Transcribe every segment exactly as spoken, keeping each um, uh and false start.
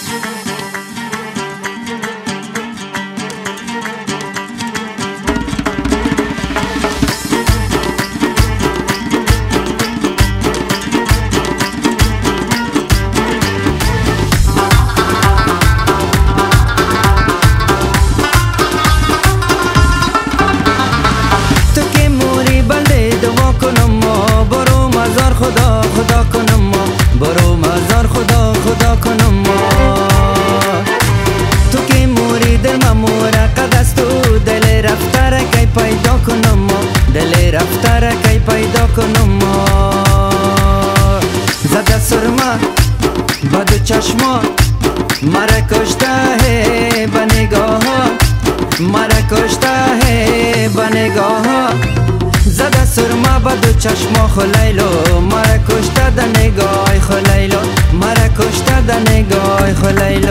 خدا خدا کنم ما برو مزار خدا خدا کنم ما تو که موری دل ما مورقد است تو دل رفته را کی پیدا کنم ما دل رفته را کی پیدا کنم ما زده سرما با دو چشما مرا کشته ہے با نگاه مرا کشته ہے با نگاه زده سرما با دو چشما خلیلو مرا کشته ده نگاه خلیلو مرا کشته ده نگاه خلیلو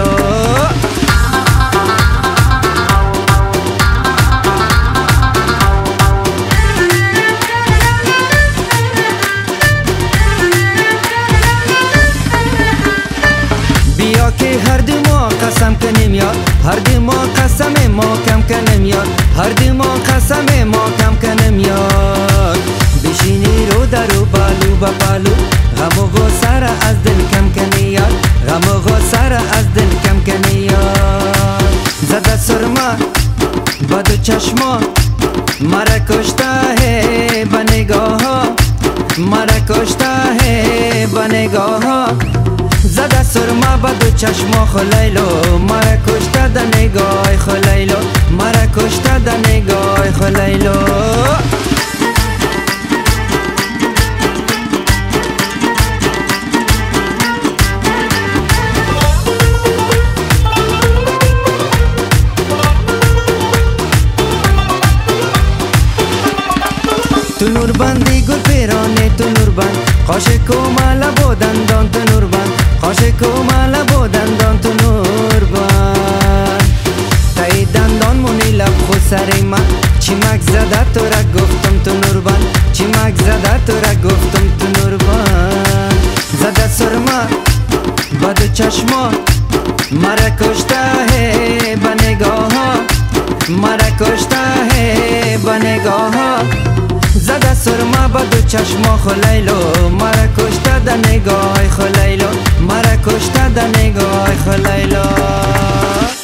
بیا که هر دو ما قسم کنیم یار هر دو ما قسم ما کم کنیم یار هر دو ما قسم ما کم کنیم یار بشینی رو در و بالو با بالو غم و غصه را از دل کم کنی یار غم و غصه را از دل کم کنی یار زده سرما با دو چشما مرا کشته ہے با نگاه مرا کشته ہے با نگاه زده سرما با دو چشما خلیلو مرا کشته ده نگاه خلیلو مرا کشته ده نگاه خلیلو تو نور بندی گل پیرانه تو نور بند قاشق و مالا بودندان تو نور بند قاشق و مالا بودندان تو نور بند تایی دندان مونی لب خود سر من چیمک زده تو را گفتم تو نور بند چیمک زده تو را گفتم تو نور بند زده سرما با دو چشما مرا کشته ہے با نگاه مرا کشته ہے با نگاه زده سرما با دو چشما خلیلو مرا کشته ده نگاه خلیلو مرا کشته ده نگاه خلیلو